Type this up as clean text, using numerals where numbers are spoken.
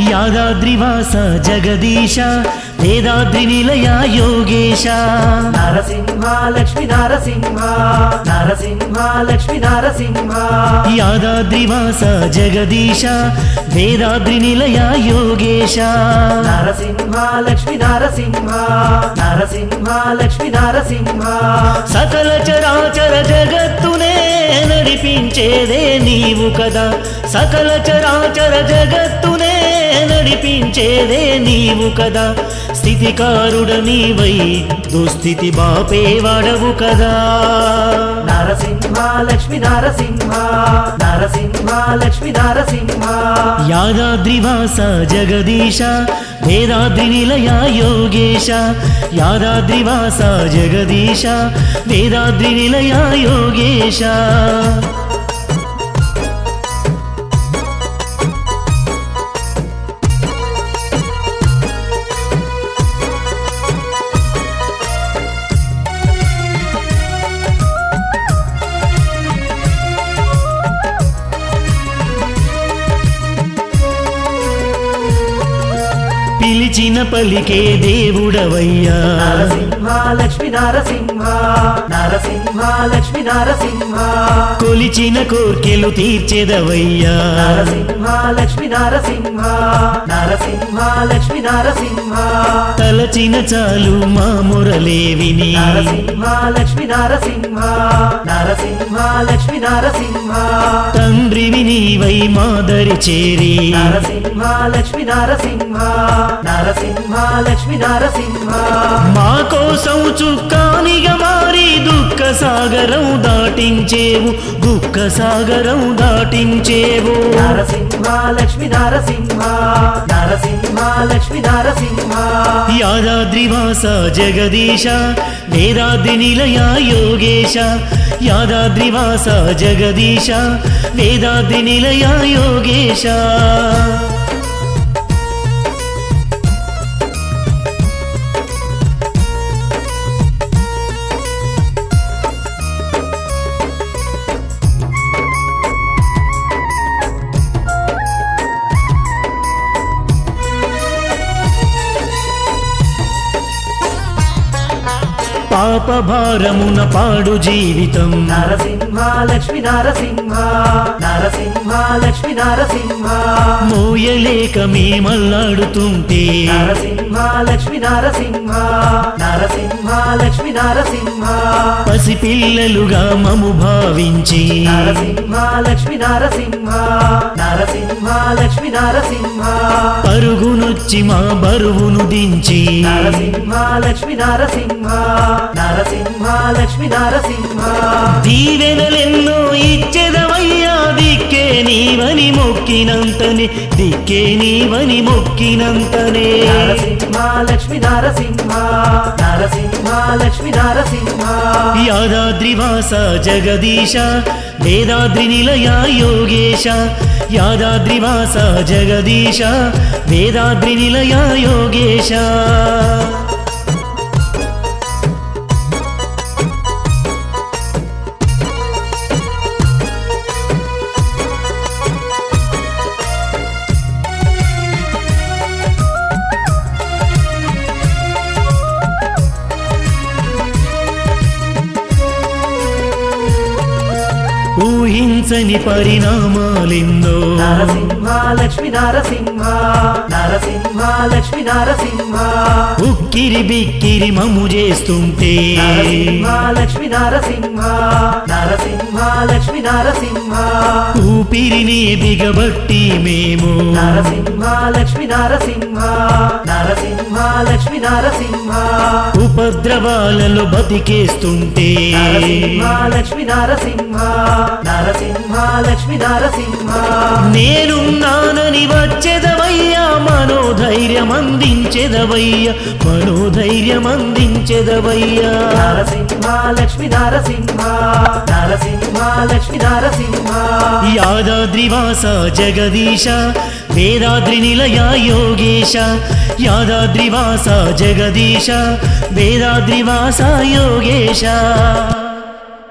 యాదాద్రివాస జగదీశ వేదాద్రి నిలయ యోగేశ నరసింహ లక్ష్మీ నరసింహ నరసింహ లక్ష్మీ నరసింహ యాదాద్రివాస జగదీశ వేదాద్రి నిలయ యోగేశ నరసింహ లక్ష్మీ నరసింహ నరసింహ లక్ష్మీ నరసింహ సకల చరాచర జగత్తునే నడిపించేదే నీవు కదా సకల చరాచర జగత్తునే నడిపించేదే నీవు కదా స్థితికారుడ నీవై దుస్థితి బాపేవాడవు కదా నరసింహ లక్ష్మీ నరసింహ నరసింహ లక్ష్మీ నరసింహ యాదాద్రివాస జగదీశ వేదాద్రి నిలయ యోగేశ యాదాద్రివాస జగదీశ వేదాద్రి నిలయ యోగేశ పిలిచిన పలికే దేవుడవయ్యా నరసింహ లక్ష్మీ నరసింహ నరసింహ లక్ష్మీ నరసింహ కొలిచిన కోర్కెలు తీర్చెదవయ్యా నరసింహ లక్ష్మీ నరసింహ నరసింహ లక్ష్మీ నరసింహ తలచిన చాలు మా మురలే విని నరసింహ లక్ష్మీ నరసింహ నరసింహ లక్ష్మీ నరసింహ తండ్రివి నీవై మాదరి చేరి నరసింహ లక్ష్మీ నరసింహ నరసింహ లక్ష్మీ నరసింహ మా కోసం చుక్కానిగా మారి దుఃఖ సాగరం దాటించేవు దుఃఖ సాగరం దాటించేవు నరసింహ లక్ష్మీ నరసింహ నరసింహ లక్ష్మీ నరసింహ యాదాద్రివాస జగదీశ వేదాద్రి నిలయ యోగేశ యాదాద్రివాస జగదీశ వేదాద్రి నిలయ యోగేశ పాప భారమున పాడు జీవితం నరసింహ లక్ష్మీ నరసింహ నరసింహ లక్ష్మీ నరసింహ మోయలేక మేమల్లాడుతుంటే నరసింహ లక్ష్మీ నరసింహ నరసింహ లక్ష్మీ నరసింహ పసిపిల్లలుగా మము భావించి నరసింహ లక్ష్మీ నరసింహ నరసింహ లక్ష్మీ నరసింహ పరుగునొచ్చి మా బరువును దించి నరసింహ లక్ష్మీ నరసింహ నరసింహ లక్ష్మీ నరసింహ దీవెనలెన్నో ఇచ్చెదవయ్యా దిక్కే నీవని మొక్కినంతనే దిక్కే నీవని మొక్కినంతనే నరసింహ లక్ష్మీ నరసింహ నరసింహ లక్ష్మీ నరసింహ యాదాద్రివాస జగదీశ వేదాద్రి నిలయ యోగేశ యాదాద్రివాస జగదీశ వేదాద్రి నిలయ యోగేశ ఊహించని పరిణామాలెన్నో నరసింహ లక్ష్మీ నరసింహ నరసింహ లక్ష్మీ నరసింహ ఉక్కిరి బిక్కిరి మము చేస్తుంటే నరసింహ లక్ష్మీ నరసింహ నరసింహ లక్ష్మీ నరసింహ ఊపిరిని బిగబట్టి మేము నరసింహ లక్ష్మీ నరసింహ నరసింహ లక్ష్మీ నరసింహ ఉపద్రవాలలో బతికేస్తుంటే నరసింహ లక్ష్మీ నరసింహ నరసింహ లక్ష్మీ నరసింహ నేనున్నానని వచ్చెదవయ్యా మనోధైర్యం అందించెదవయ్యా మనోధైర్యం అందించెదవయ్యా నరసింహ లక్ష్మీ నరసింహ నరసింహ లక్ష్మీ నరసింహ యాదాద్రివాస జగదీశ వేదాద్రి నిలయ యోగేశ యాదాద్రివాస జగదీశ వేదాద్రివాస యోగేశ